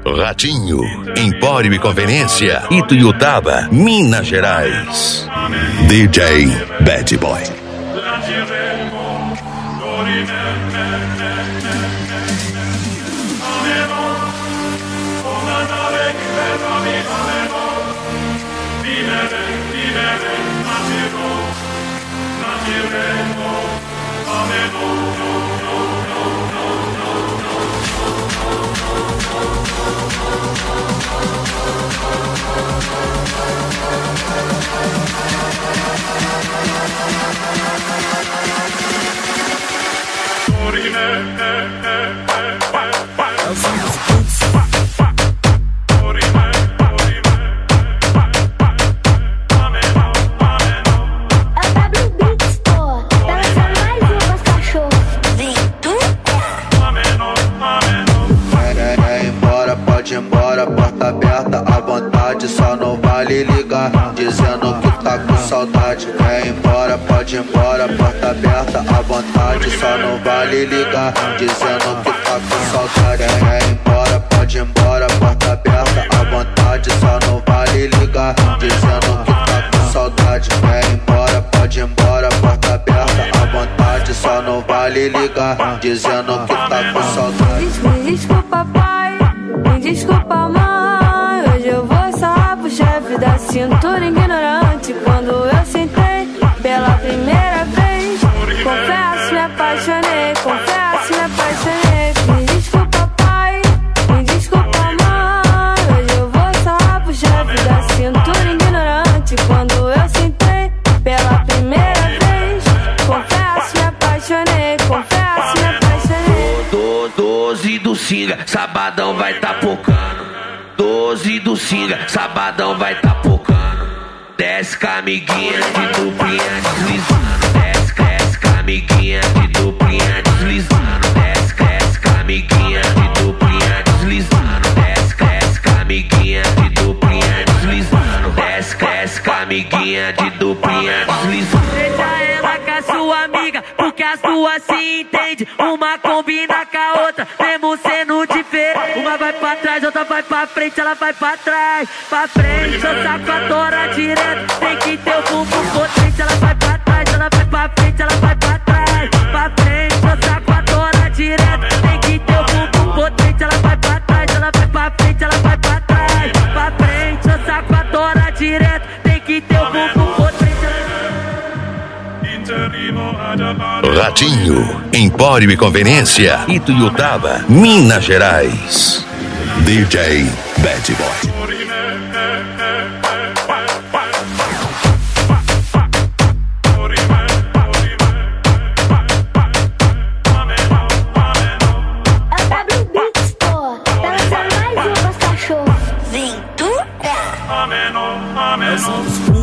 Ratinho, Empório e Conveniência, Ituiutaba, Minas Gerais. DJ Bad Boy. Embora, porta aberta à vontade, só não vale ligar, dizendo que tá com saudade. Quer ir embora, pode ir embora, porta aberta à vontade, só não vale ligar, dizendo que tá com saudade. Quer ir embora, pode ir embora, porta aberta à vontade, só não vale ligar, dizendo que tá com saudade. Quer ir embora, pode ir embora, porta aberta à vontade, só não vale ligar, dizendo que tá com saudade. Desculpa, pai. Desculpa, mãe, hoje eu vou sarrar pro chefe da cintura ignorante. Quando eu sentei pela primeira vez, confesso, me apaixonei, confesso, me apaixonei. Me desculpa, pai, me desculpa, mãe, hoje eu vou sarrar pro chefe da cintura ignorante. Quando eu sentei pela primeira vez, confesso, me apaixonei, confesso, me apaixonei. 12 do Singa, sabadão vai tá pocando. 12 do Singa, sabadão vai tá pocando. Desce com a amiguinha de duplinha deslizando. Desce com a amiguinha de duplinha deslizando. Desce com a amiguinha de duplinha deslizando. Desce com a amiguinha de duplinha deslizando. Desce com a amiguinha de duplinha deslizando. Deixa ela com a sua amiga, porque as duas se entendem. Uma combina com a outra, mesmo sendo diferente. Uma vai pra trás, outra vai pra frente, ela vai pra trás. Pra frente, eu saco a tora direto. Tem que ter o bumbum potente, ela vai pra trás, ela vai pra frente, ela vai pra trás. Pra frente, eu saco a tora direto. Tem que ter o bumbum potente, ela vai pra trás, ela vai pra frente, ela vai pra trás. Pra frente, eu saco a tora direto. Tem que ter o bumbum potente. Ratinho, Empório e Conveniência, Ituiutaba, Minas Gerais. DJ Bad Boy. Vem tu? Ameno, ameno.